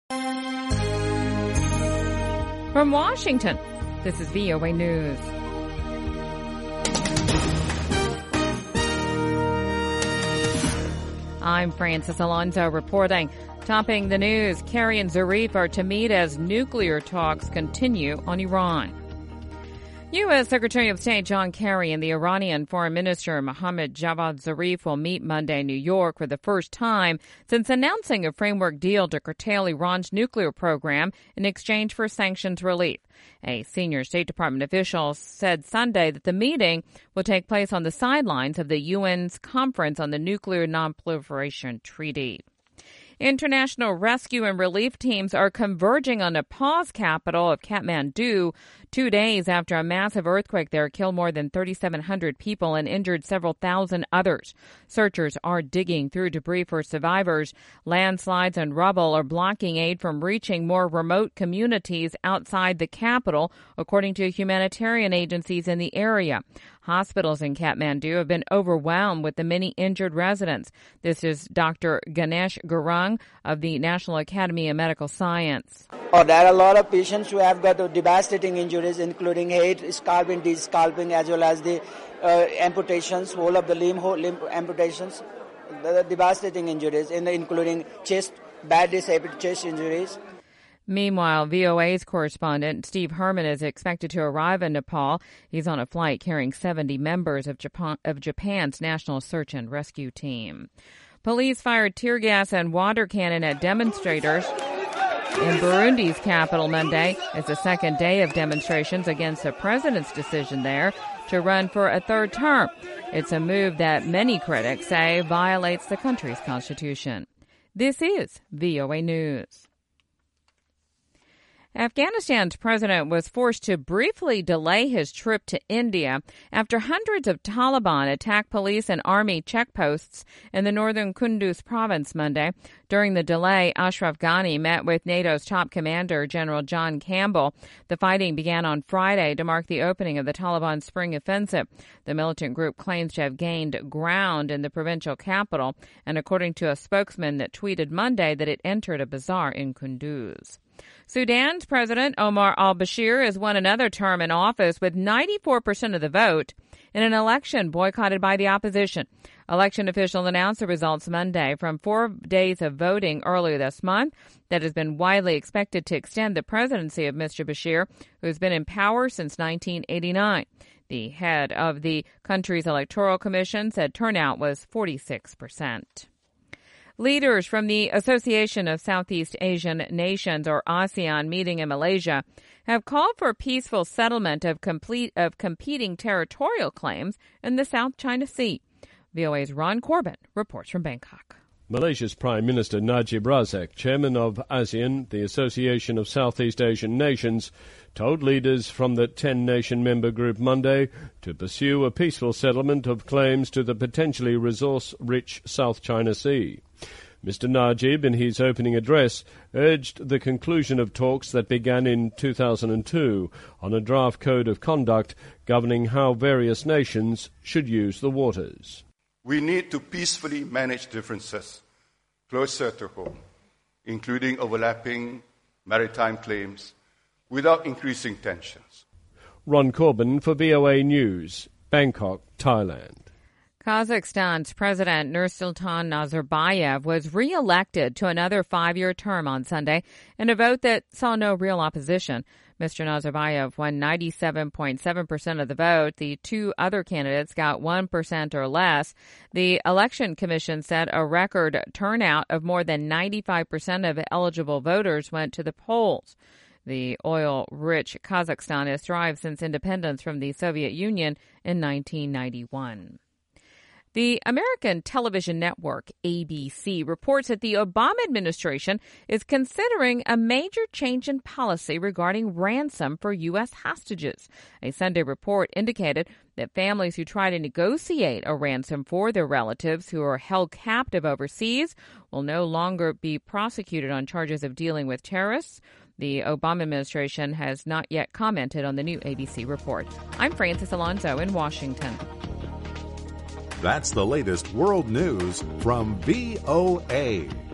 From Washington, this is VOA News. I'm Francis Alonso reporting. Topping the news, Kerry and Zarif are to meet as nuclear talks continue on Iran. U.S. Secretary of State John Kerry and the Iranian Foreign Minister Mohammad Javad Zarif will meet Monday in New York for the first time since announcing a framework deal to curtail Iran's nuclear program in exchange for sanctions relief. A senior State Department official said Sunday that the meeting will take place on the sidelines of the UN's Conference on the Nuclear Nonproliferation Treaty. International rescue and relief teams are converging on Nepal's capital of Kathmandu 2 days after a massive earthquake there killed more than 3,700 people and injured several thousand others. Searchers are digging through debris for survivors. Landslides and rubble are blocking aid from reaching more remote communities outside the capital, according to humanitarian agencies in the area. Hospitals in Kathmandu have been overwhelmed with the many injured residents. This is Dr. Ganesh Gurung of the National Academy of Medical Science. There are a lot of patients who have got devastating injuries, including head, scalping, de-scalping, as well as the amputations, whole of the limb amputations, the devastating injuries, including chest, bad disabled chest injuries. Meanwhile, VOA's correspondent Steve Herman is expected to arrive in Nepal. He's on a flight carrying 70 members of Japan's National Search and Rescue Team. Police fired tear gas and water cannon at demonstrators in Burundi's capital Monday. It's the second day of demonstrations against the president's decision there to run for a third term. It's a move that many critics say violates the country's constitution. This is VOA News. Afghanistan's president was forced to briefly delay his trip to India after hundreds of Taliban attacked police and army checkposts in the northern Kunduz province Monday. During the delay, Ashraf Ghani met with NATO's top commander, General John Campbell. The fighting began on Friday to mark the opening of the Taliban spring offensive. The militant group claims to have gained ground in the provincial capital, and according to a spokesman that tweeted Monday that it entered a bazaar in Kunduz. Sudan's President Omar al-Bashir has won another term in office with 94% of the vote in an election boycotted by the opposition. Election officials announced the results Monday from 4 days of voting earlier this month that has been widely expected to extend the presidency of Mr. Bashir, who has been in power since 1989. The head of the country's electoral commission said turnout was 46%. Leaders from the Association of Southeast Asian Nations, or ASEAN, meeting in Malaysia have called for a peaceful settlement of competing territorial claims in the South China Sea. VOA's Ron Corbin reports from Bangkok. Malaysia's Prime Minister Najib Razak, chairman of ASEAN, the Association of Southeast Asian Nations, told leaders from the 10-nation member group Monday to pursue a peaceful settlement of claims to the potentially resource-rich South China Sea. Mr. Najib, in his opening address, urged the conclusion of talks that began in 2002 on a draft code of conduct governing how various nations should use the waters. We need to peacefully manage differences closer to home, including overlapping maritime claims, without increasing tensions. Ron Corbin for VOA News, Bangkok, Thailand. Kazakhstan's President Nursultan Nazarbayev was re-elected to another 5-year term on Sunday in a vote that saw no real opposition. Mr. Nazarbayev won 97.7% of the vote. The two other candidates got 1% or less. The Election Commission said a record turnout of more than 95% of eligible voters went to the polls. The oil-rich Kazakhstan has thrived since independence from the Soviet Union in 1991. The American television network ABC reports that the Obama administration is considering a major change in policy regarding ransom for U.S. hostages. A Sunday report indicated that families who try to negotiate a ransom for their relatives who are held captive overseas will no longer be prosecuted on charges of dealing with terrorists. The Obama administration has not yet commented on the new ABC report. I'm Francis Alonso in Washington. That's the latest world news from VOA.